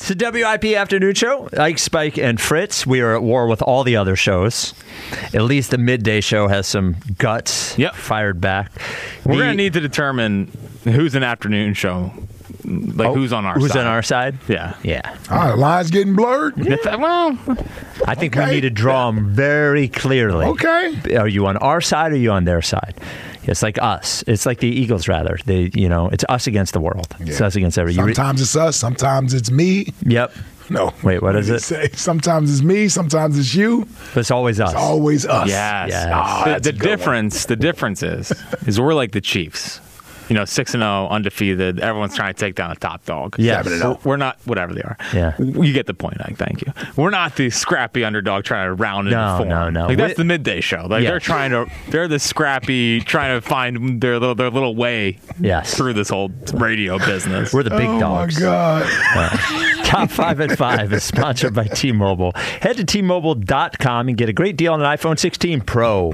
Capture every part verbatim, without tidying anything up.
It's the W I P Afternoon Show. Ike, Spike, and Fritz. We are at war with all the other shows. At least the midday show has some guts yep. fired back. We're the, going to need to determine who's an afternoon show. Like, oh, who's on our who's side? Who's on our side? Yeah. Yeah. All right, lines getting blurred? Yeah. Well, I think okay. we need to draw them very clearly. Okay. Are you on our side or are you on their side? It's like us. It's like the Eagles, rather. They, you know, it's us against the world. Yeah. It's us against everyone. Sometimes it's us. Sometimes it's me. Yep. No. Wait, what is it? Say, sometimes it's me. Sometimes it's you. But it's always us. It's always us. Yes. yes. Oh, the the difference, one. the difference is, is we're like the Chiefs. You know, six and zero, undefeated. Everyone's trying to take down a top dog. Yeah, we're, we're not. Whatever they are. Yeah, you get the point. Ike, thank you. We're not the scrappy underdog trying to round no, into form. No, no, Like we, that's the midday show. Like yeah. they're trying to. They're the scrappy, trying to find their little their little way. Yes. Through this whole radio business. We're the big oh dogs. Oh my God. Uh, Top five at five is sponsored by T-Mobile. Head to T Mobile dot com and get a great deal on an iPhone sixteen Pro.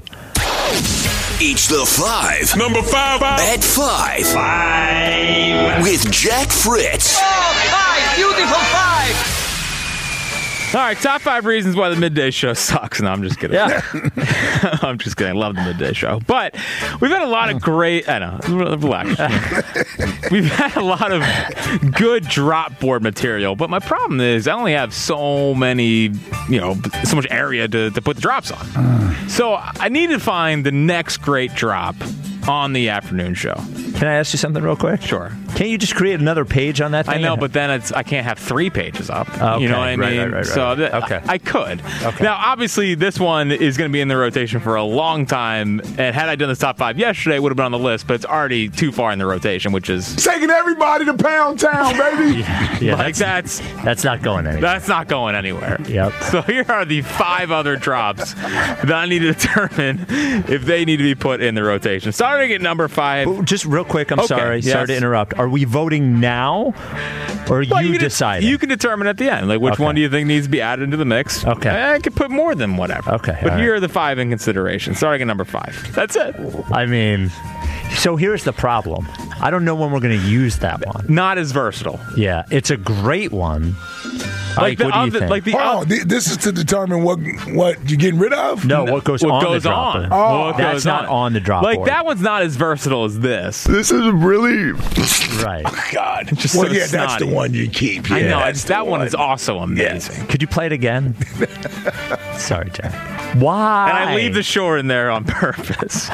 It's the five. Number five. At five. Five. With Jack Fritz. Oh, five. Beautiful five. All right, top five reasons why the midday show sucks. No, I'm just kidding. Yeah. I'm just kidding. I love the midday show. But we've had a lot of great, I know, relax. We've had a lot of good drop board material. But my problem is I only have so many, you know, so much area to, to put the drops on. So I need to find the next great drop on the afternoon show. Can I ask you something real quick? Sure. Can't you just create another page on that thing? I know, but then it's I can't have three pages up. Okay, you know what I right, mean? Right, right, right. So th- okay. I, I could. Okay. Now, obviously, this one is going to be in the rotation for a long time. And had I done this top five yesterday, it would have been on the list. But it's already too far in the rotation, which is taking everybody to Pound Town, baby. yeah, yeah, like that's, that's that's not going anywhere. That's not going anywhere. Yep. So here are the five other drops that I need to determine if they need to be put in the rotation. Starting at number five. Just real quick, I'm okay, sorry. yes. Sorry to interrupt. Are we voting now, or well, you, you decide? You can determine at the end, like which okay. one do you think needs to be added into the mix. Okay, I could put more than whatever. Okay, but here right. are the five in consideration. Starting at number five. That's it. I mean, so here's the problem. I don't know when we're going to use that one. Not as versatile. Yeah, it's a great one. Like Ike, the what do you other, think? like the Hold on, th- this is to determine what what you're getting rid of? No, what goes what on goes the drop on. board. What That's goes not on. on the drop like board. that one's not as versatile as this. This is really right. Oh, God. Just well, so yeah, that's snotty. the one you keep. Yeah, I know. that's It's, that the one is also amazing. Yeah. Could you play it again? Sorry, Jack. Why? And I leave the shore in there on purpose.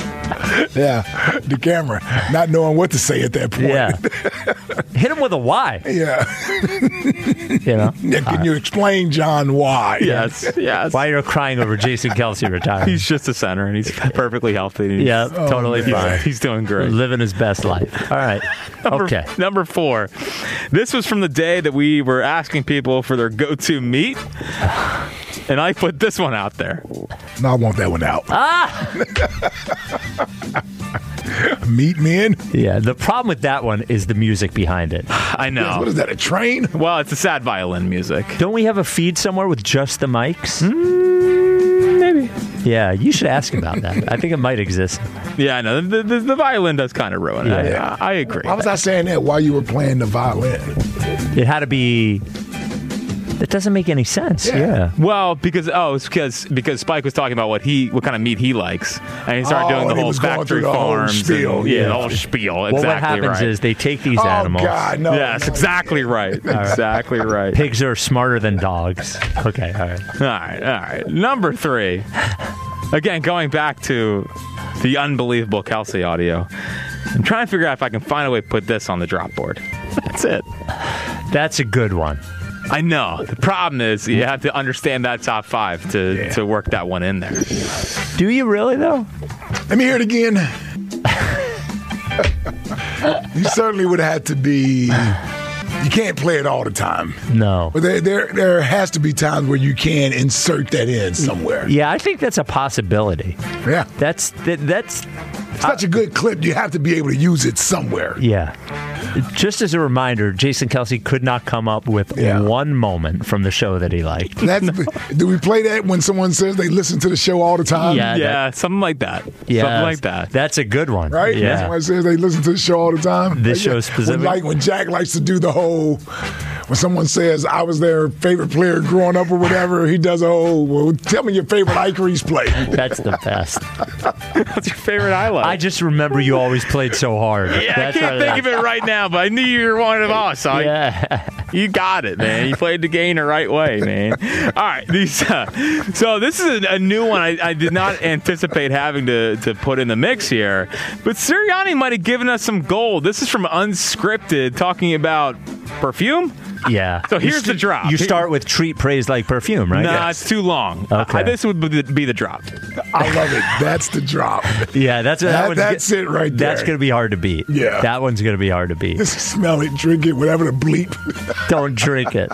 Yeah, the camera, not knowing what to say at that point. Yeah. Hit him with a why. Yeah. You know? Yeah, can you explain, John, why? Yes, yes. Why you're crying over Jason Kelce retiring? He's just a center, and he's perfectly healthy. He's, yeah, oh, totally man. fine. He's, he's doing great. Living his best life. All right. Number, okay. Number four. This was from the day that we were asking people for their go-to meat. And I put this one out there. No, I want that one out. Ah! Meat men? Yeah, the problem with that one is the music behind it. I know. What is that, a train? Well, it's a sad violin music. Don't we have a feed somewhere with just the mics? Mm, maybe. Yeah, you should ask about that. I think it might exist. Yeah, I know. The, the, the violin does kind of ruin it. Yeah. I, I agree. Why was I saying that while you were playing the violin? It had to be... That doesn't make any sense. Yeah. yeah. Well, because oh, it's because because Spike was talking about what he what kind of meat he likes, and he started oh, doing the he whole was going factory through the farms. Whole spiel. And, yeah, yeah, the whole spiel. Well, Exactly what happens right. is they take these oh, animals. God, no, yes, no. exactly right. Exactly right. Pigs are smarter than dogs. Okay, all right. All right, all right. Number three. Again, going back to the unbelievable Kelce audio. I'm trying to figure out if I can find a way to put this on the drop board. That's it. That's a good one. I know. The problem is you have to understand that top five to, yeah. to work that one in there. Do you really, though? Let me hear it again. You certainly would have had to be... You can't play it all the time. No. But there, there, there has to be times where you can insert that in somewhere. Yeah, I think that's a possibility. Yeah. That's that, that's... It's such a good clip, you have to be able to use it somewhere. Yeah. Just as a reminder, Jason Kelce could not come up with yeah. one moment from the show that he liked. That's, do we play that when someone says they listen to the show all the time? Yeah, yeah that, something like that. Yeah, something like that. That's a good one. Right? Yeah. Someone says they listen to the show all the time. This like, show specifically. When, like when Jack likes to do the whole, when someone says I was their favorite player growing up or whatever, he does, oh, well, tell me your favorite Ike Reese play. That's the best. What's your favorite highlight? I just remember you always played so hard. yeah, That's I can't think of it right now, but I knew you were one of us. So Yeah. I, you got it, man. You played the game the right way, man. All right, these. Uh, so this is a, a new one. I, I did not anticipate having to, to put in the mix here, but Sirianni might have given us some gold. This is from Unscripted, talking about perfume. Yeah. So here's You the drop. You start with treat praise like perfume, right? Nah, Yes. it's too long. Okay. Uh, this would be the, be the drop. I love it. That's the drop. Yeah, that's that That- one's that's get- it right That's there. going to be hard to beat. Yeah. That one's going to be hard to beat. Smell it, drink it, whatever the bleep. Don't drink it.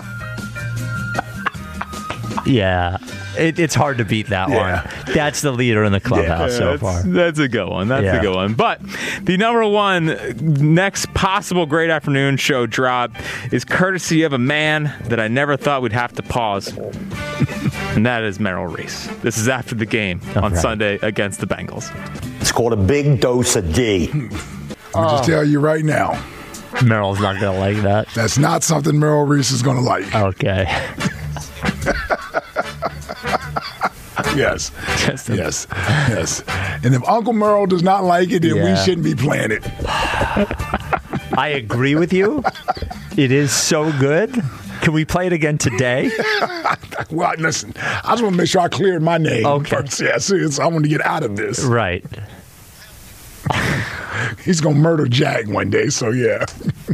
Yeah. It, it's hard to beat that Yeah. one. That's the leader in the clubhouse Yeah, so that's, far. That's a good one. That's Yeah. a good one. But the number one next possible Great Afternoon Show drop is courtesy of a man that I never thought we'd have to pause. And that is Merrill Reese. This is after the game on right. Sunday against the Bengals. It's called a big dose of D. I'll just tell you right now, Merrill's not going to like that. that's not something Merrill Reese is going to like. Okay. Yes. Just a- Yes. Yes. And if Uncle Merle does not like it, then we Yeah. shouldn't be playing it. I agree with you. It is so good. Can we play it again today? Well, listen, I just want to make sure I cleared my name Okay. first. Yeah, see, it's- I want to get out of this. Right. He's going to murder Jack one day, so yeah.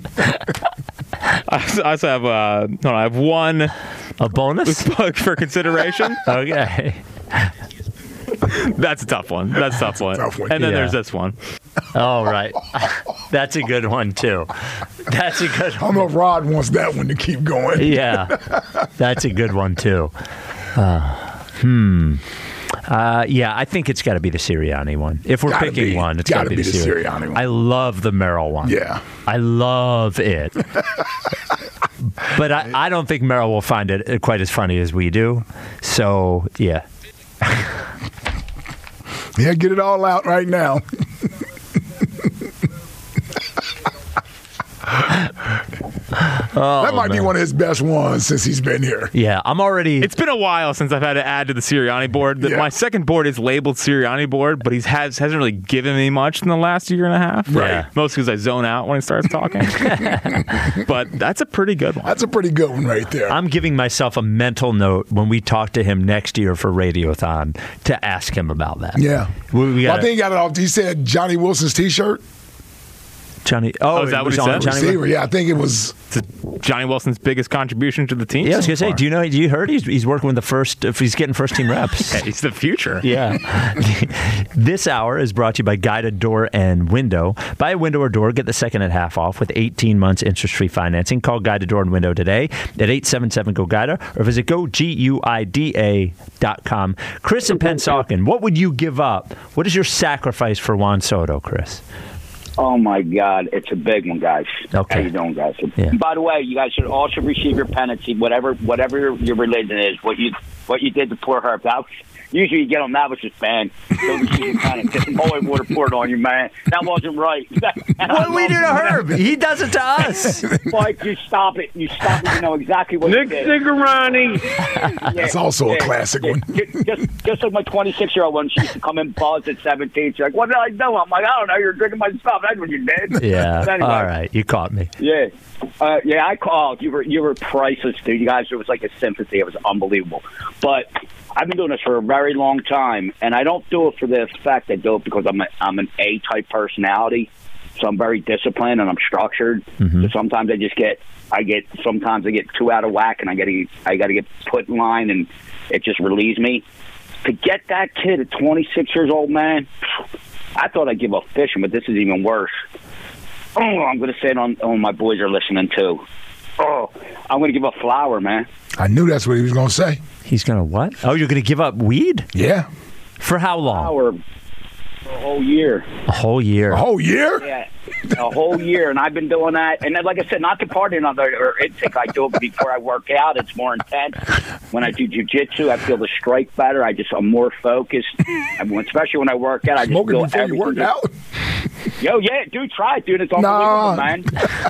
I also have, uh, no, I have one A bonus? book for consideration. Okay. That's a tough one. That's a tough one. Tough one. And then Yeah. there's this one. All right. That's a good one, too. That's a good I don't one. know if Rod wants that one to keep going. Yeah. That's a good one, too. Uh, hmm. Uh, yeah, I think it's got to be the Sirianni one. If we're Gotta picking be. one, it's got to Gotta be the be the Sirianni. Sirianni one. I love the Merrill one. Yeah. I love it. But I, I don't think Merrill will find it quite as funny as we do. So, yeah. Yeah, get it all out right now. that might be man. one of his best ones since he's been here. Yeah, I'm already. It's been a while since I've had to add to the Sirianni board. The- Yeah. My second board is labeled Sirianni board, but he has, hasn't really given me much in the last year and a half. Right. Mostly because I zone out when he starts talking. But that's a pretty good one. That's a pretty good one right there. I'm giving myself a mental note when we talk to him next year for Radiothon to ask him about that. yeah. We, we Well, gotta, I think he got it off. He said Johnny Wilson's T-shirt. Johnny. Oh, Oh, is that it what was he on said? Johnny Receiver. Yeah, I think it was. It's Johnny Wilson's biggest contribution to the team. Yeah, I was so gonna say. far. Do you know? Do you heard he's he's working with the first? If he's getting first team reps. Yeah, he's the future. Yeah. This hour is brought to you by Guided Door and Window. Buy a window or door, get the second at half off with eighteen months interest-free financing. Call Guided Door and Window today at eight seven seven G O GUIDA or visit go G U I D A dot com. Chris and Pensauken, what would you give up? What is your sacrifice for Juan Soto, Chris? Oh my God, it's a big one, guys. Okay. How you doing, guys? Yeah. By the way, you guys should all should receive your penalty, whatever whatever your, your religion is. What you what you did to poor Herb. That was, usually you get on that was just banned. Don't receive your penalty. Get some holy water poured on you, man. That wasn't right. What do we do to Herb? He does it to us. Mike, you stop it. You stop it. You know exactly what Nick you did. Cigarani. Yeah, That's also a classic one. Just, just, just like my twenty-six-year-old one, she used to come in buzzed at seventeen. She's like, what did I do? I'm like, I don't know. You're drinking my stuff. That's what you did. Yeah. But anyway. All right. You caught me. Yeah, uh, yeah. I called. You were you were priceless, dude. You guys, it was like a sympathy. It was unbelievable. But I've been doing this for a very long time, and I don't do it for the fact I do it because I'm a, I'm an A type personality. So I'm very disciplined and I'm structured. Mm-hmm. So sometimes I just get I get sometimes I get too out of whack, and I got to I got to get put in line, and it just relieves me. To get that kid at twenty-six years old, man, I thought I'd give up fishing, but this is even worse. Oh, I'm going to say it on, on my boys are listening too. Oh, I'm going to give up flour, man. I knew that's what he was going to say. He's gonna what? Oh, you're gonna give up weed? Yeah. For how long? Flour for a whole year. A whole year. A whole year? Yeah, a whole year, and I've been doing that. And then, like I said, not to party on the or intake. I do it before I work out. It's more intense. When I do jiu-jitsu, I feel the strike better. I just I'm more focused. I mean, especially when I work out, I just Smoking feel before you everything. work out? Yo, yeah, dude, try it, dude. It's Nah. unbelievable, man.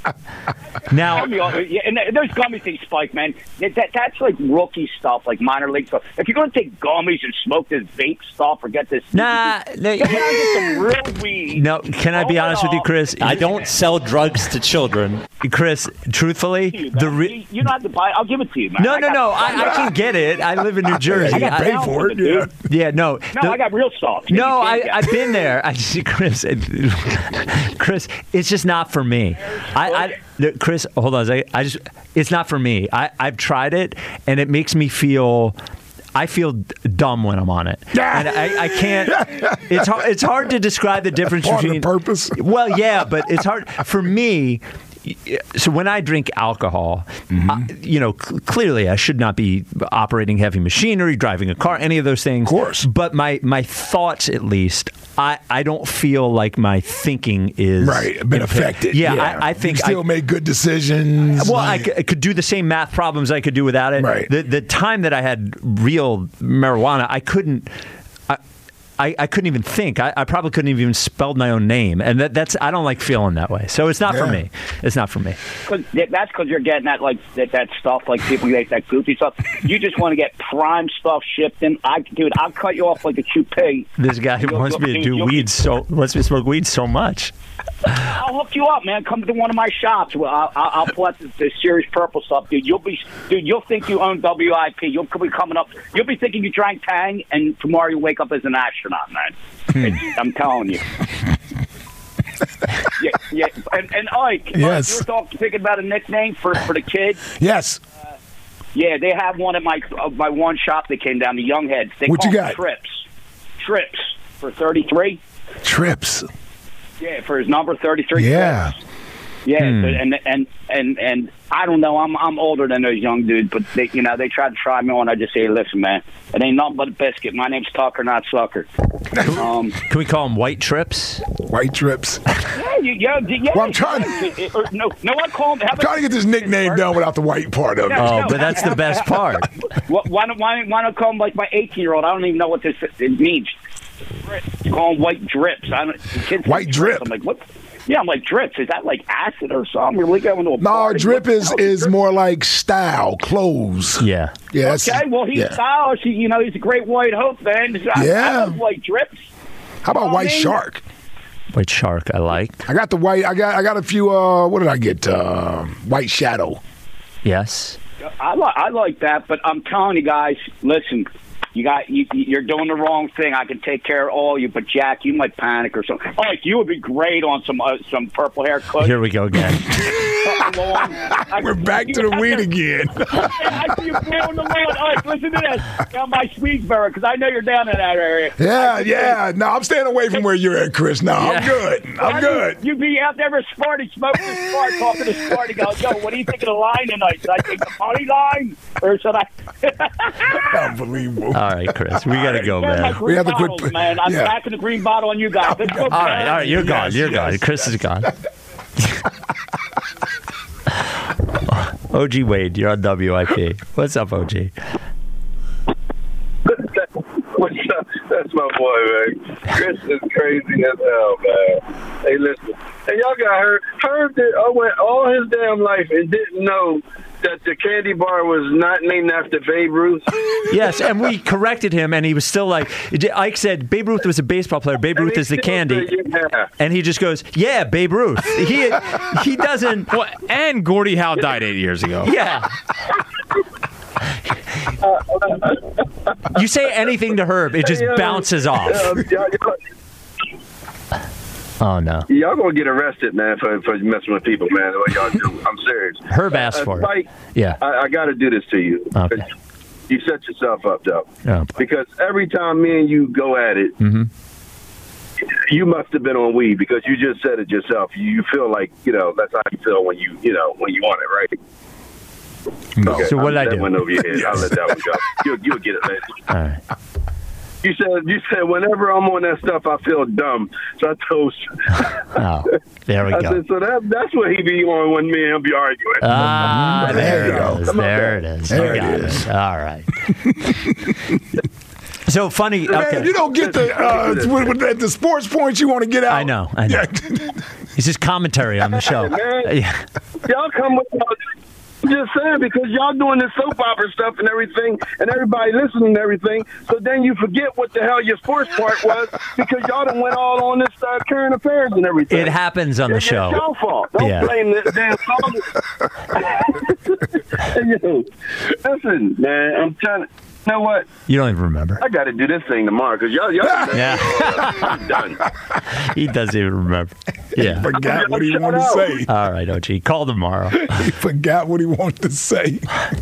Now, yeah, and those gummy things, Spike, man, that, that that's like rookie stuff, like minor league stuff. If you're going to take gummies and smoke this vape stuff or get this, nah, no, get some real weed. No, can I be Roll it honest with you, off. Chris? I don't sell drugs to children. Chris, truthfully, You, the man. re- you, you don't have to buy it. I'll give it to you, man. no, I no, got- no, I, I can get it. I live in New Jersey. I got I- paid for it. Yeah. Yeah, no, No, the- I got real stuff. No, You I, can't get I've been there. I see, Chris. it- Chris, it's just not for me. I, I the- Chris, hold on a second. I just, it's not for me. I, I've tried it, and it makes me feel. I feel d- dumb when I'm on it, and I, I can't. It's hard. It's hard to describe the difference Part of between the purpose. Well, yeah, but it's hard for me. So when I drink alcohol, I, you know, cl- clearly I should not be operating heavy machinery, driving a car, any of those things. Of course. But my, my thoughts, at least, I, I don't feel like my thinking is Right, been impaired. affected. Yeah, I, I think you still I, make good decisions. well, I like- c- I could do the same math problems I could do without it. Right. The the time that I had real marijuana, I couldn't. I, I, I couldn't even think. I, I probably couldn't have even spelled my own name, and that, that's I don't like feeling that way. So it's not for Yeah. me. It's not for me. Cause that's because you're getting that like that, that stuff like people get that goofy stuff. You just want to get prime stuff shipped in. I dude, I'll cut you off like a toupee. This guy You'll- wants me to you'll- do you'll- weed so wants me to smoke weed so much. I'll hook you up, man. Come to one of my shops. Well, I'll, I'll, I'll pull out the, the Series Purple stuff, dude. You'll be, dude. You'll think you own W I P. You'll be coming up. You'll be thinking you drank Tang, and tomorrow you wake up as an astronaut, man. It's, I'm telling you. yeah, yeah. And, and Ike, Ike, Yes. you were talking, thinking about a nickname for for the kid. yes. Yeah, they have one at my uh, my one shop that came down, the Youngheads. They What call you them got? Trips. Trips for thirty-three. Trips. Yeah, for his number thirty-three. Yeah. Trips. Yeah, and and and and I don't know. I'm I'm older than those young dudes, but they, you know, they try to try me on. I just say, listen, man, it ain't nothing but a biscuit. My name's Tucker, not Sucker. Um, Can we call them white trips? White trips. yeah, you, yeah, yeah. Well, I'm trying- yeah, or, no, no, I call them. I'm trying to get this nickname done without the white part of it. Yeah. Oh, No. but that's the best part. Why, why don't why, why don't I call them like my eighteen-year-old? I don't even know what this it means. Call them white drips. I don't. the kids White think drip. I'm like, what? Yeah, I'm like, drips. Is that like acid or something? We're really going to a No, party? drip What the is hell is drip? more like style, clothes. Yeah. Yeah. that's- Okay, well, he's yeah. stylish. He, you know, he's a great white hope, man. I, Yeah. I love white drips. How about Oh, white man. shark? White shark, I like. I got the white. I got. I got a few. Uh, what did I get? Uh, white shadow. Yes. I, li- I like that, but I'm telling you guys, listen, you got you, you're doing the wrong thing. I can take care of all you, but Jack, you might panic or something. Oh, you would be great on some uh, some purple haircut. Here we go again. We're back to the weed again. I see you on the lawn. All right, listen to this. Down by Swedesboro, because I know you're down in that area. Yeah, yeah. No, I'm staying away from where you're at, Chris. No, I'm Yeah. good. I'm good. You be out there with Sparty, smoking a Spart, talking to Sparty, go, yo, what do you think of the line tonight? Should I take the money line? Or should I? Unbelievable. All right, Chris, we got to go, Where's my man. green We have to quit- bottles, man. I'm yeah. back in the green bottle on you guys. Let's go. All right, all right, you're gone. Yes, You're yes. gone. Chris is gone. O G Wade, you're on W I P. What's up, O G? What's up? That's my boy, man. Chris is crazy as hell, man. Hey, listen. Hey, y'all got Herb. Herb did, I went all his damn life and didn't know that the candy bar was not named after Babe Ruth. Yes, and we corrected him, and he was still like, Ike said, Babe Ruth was a baseball player. Babe Ruth is the candy. Yeah. And he just goes, yeah, Babe Ruth. He he doesn't. Well, and Gordie Howe died eight years ago. Yeah. You say anything to Herb, it just Hey, uh, bounces off. Um, y'all, y'all, Oh, no. y'all gonna get arrested, man, for, for messing with people, man. What y'all do? I'm serious. Herb asked Uh, for it. Spike, Yeah. I, I got to do this to you. Okay. You set yourself up, though. Oh, boy. Because every time me and you go at it, Mhm. you must have been on weed because you just said it yourself. You feel like, you know, that's how you feel when you, you know, when you want it, right? No. So I'll what did let I that do? went over your head. I'll let that one go. You'll, you'll get it later. All right. You said, you said, whenever I'm on that stuff, I feel dumb. So I told you. Oh, there we I go. said, so that, that's what he be on when me and him be arguing. Ah, there There you it go. is. Come on, There it man. is. There I got it is. it. All right. So funny. Man, Okay. you don't get the uh, with, with the sports points you want to get out. I know. I know. Yeah. It's just commentary on the show. Man. Yeah. Y'all come with I'm just saying, because y'all doing this soap opera stuff and everything, and everybody listening and everything, so then you forget what the hell your sports part was, because y'all done went all on this uh, current affairs and everything. It happens on the It's show. y'all fault. Don't Yeah. blame this damn song. Yo, listen, man, I'm trying to. You know what? You don't even remember. I got to do this thing tomorrow because y'all, y'all. Yeah. I'm done. He doesn't even remember. Yeah. Forgot what he wanted to say. All right, O G. Call tomorrow. He forgot what he wanted to say.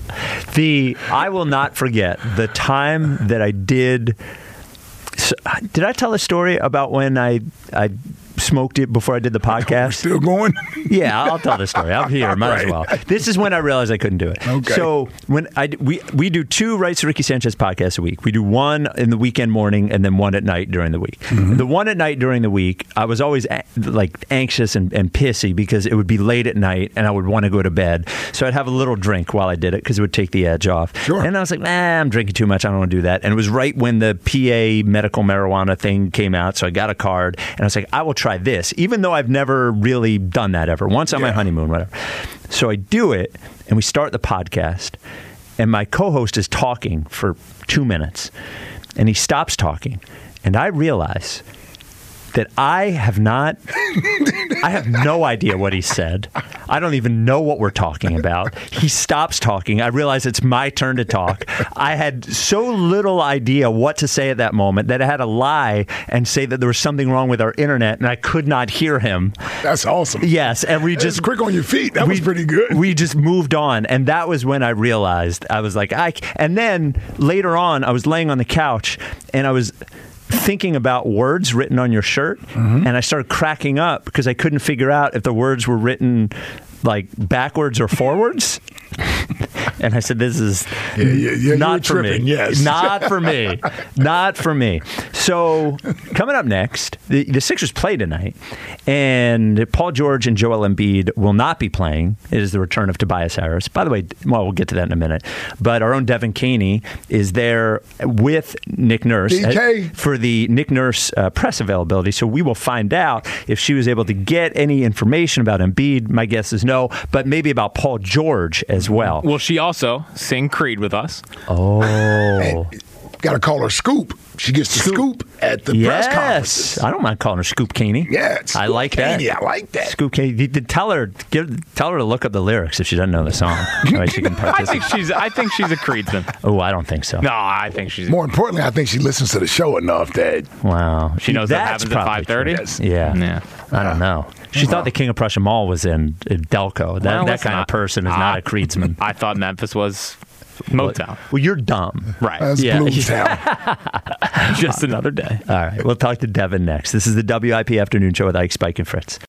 The I will not forget the time that I did. So, did I tell a story about when I I smoked it before I did the podcast? Still going? Yeah, I'll tell the story. I'm here. Might Right. as well. This is when I realized I couldn't do it. Okay. So when I we we do two Rights to Ricky Sanchez podcasts a week. We do one in the weekend morning and then one at night during the week. Mm-hmm. The one at night during the week, I was always a- like anxious and, and pissy because it would be late at night and I would want to go to bed. So I'd have a little drink while I did it because it would take the edge off. Sure. And I was like, nah, I'm drinking too much. I don't want to do that. And it was right when the P A medical marijuana thing came out. So I got a card and I was like, I will try this, even though I've never really done that ever. Once on my Yeah. honeymoon, whatever. So I do it, and we start the podcast, and my co-host is talking for two minutes, and he stops talking, and I realize that I have not, I have no idea what he said. I don't even know what we're talking about. He stops talking. I realize it's my turn to talk. I had so little idea what to say at that moment that I had to lie and say that there was something wrong with our internet, and I could not hear him. That's awesome. Yes, and we Just just quick on your feet. That was we- pretty good. We just moved on, and that was when I realized I was like, I. And then later on, I was laying on the couch, and I was thinking about words written on your shirt, Mm-hmm. and I started cracking up because I couldn't figure out if the words were written like backwards or forwards. And I said, this is Yeah, yeah, yeah, you were not for tripping, me. yes. Not for me. Not for me. So coming up next, the, the Sixers play tonight, and Paul George and Joel Embiid will not be playing. It is the return of Tobias Harris. By the way, well, we'll get to that in a minute. But our own Devin Caney is there with Nick Nurse D K. at- for the Nick Nurse uh, press availability. So we will find out if she was able to get any information about Embiid. My guess is no, but maybe about Paul George as well. Will she also sing Creed with us? Oh. Got to call her Scoop. She gets the scoop, at the press Yes, conferences. I don't mind calling her Scoop Caney. Yeah, it's I Scoop like that. Caney, I like that. Scoop Caney. You did tell her, give, tell her to look up the lyrics if she doesn't know the song. That way she can I think participate. she's. I think she's a Creedsman. Oh, I don't think so. No, I think she's. More importantly, I think she listens to the show enough that Wow, She knows that That's happens at probably five thirty. true. Yes. Yeah. Yeah. I don't know. She thought the King of Prussia Mall was in, in Delco. That, Well, that listen, kind I- of person is not a Creedsman. I thought Memphis was Motown. Well, you're dumb. Right. that's Yeah. Blues Town. Just another day. All right. We'll talk to Devin next. This is the W I P Afternoon Show with Ike, Spike, and Fritz.